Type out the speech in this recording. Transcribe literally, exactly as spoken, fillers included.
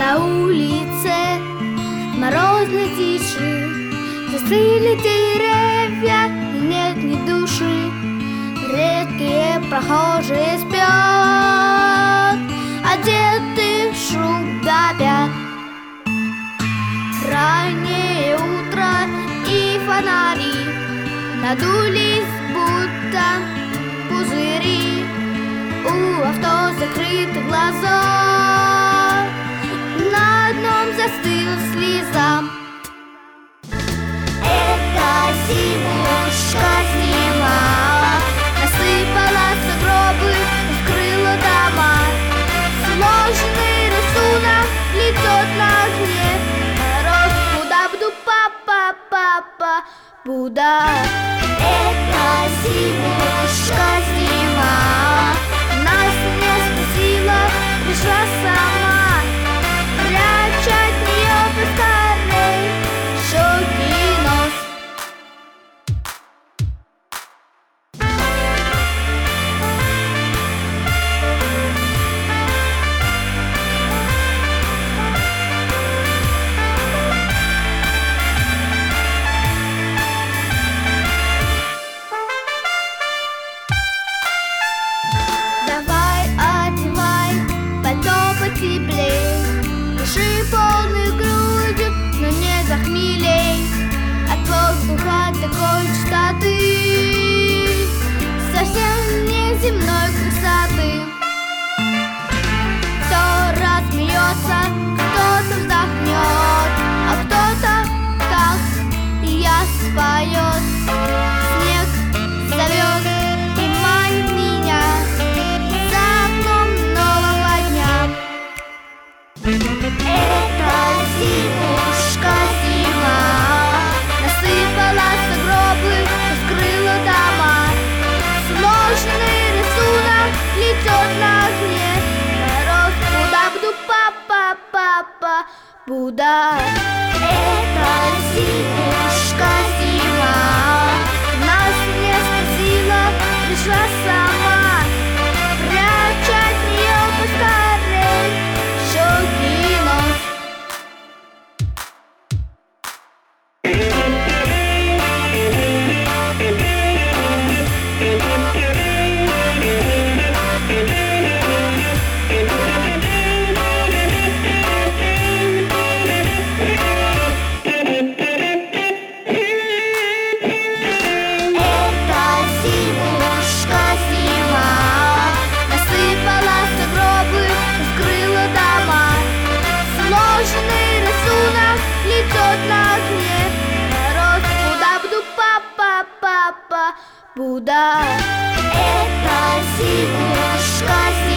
На улице морозной тиши застыли деревья, и нет ни души. Редкие прохожие спят, одеты в шум до пят. Раннее утро и фонари надулись, будто пузыри. У авто закрыты глаза, на одном застыла слеза. Это зимушка зима, насыпала сугробы, вскрыла дома. Сложный рисунок летет на окне. Мороз, куда буду, папа, папа, Буда. Это зимушка зима, нас не спасила, пришла сама. Прячь от нее поскорей щеки и нос. Давай, одевай пальто потеплей, дыши полной грудью, но не захмелей. От воздуха такой чистоты, совсем неземной красоты. Кто рассмеется, кто-то вздохнет, а кто-то так я споет. Снег зовет и манит меня за окном нового дня. Это зимушка зима, насыпала сугробы, вскрыла дома. Сложный рисунок летет на окне. Мороз, куда буду, папа, папа, Буда. Это зимушка зима, нас не спасила, пришла сама. Прячь от нее поскорей щеки и нос. Это зимушка зима, насыпала сугробы, вскрыла дома. Сложный рисунок летет на окне. Мороз, куда буду, папа, папа, Буда. Это зимушка зима.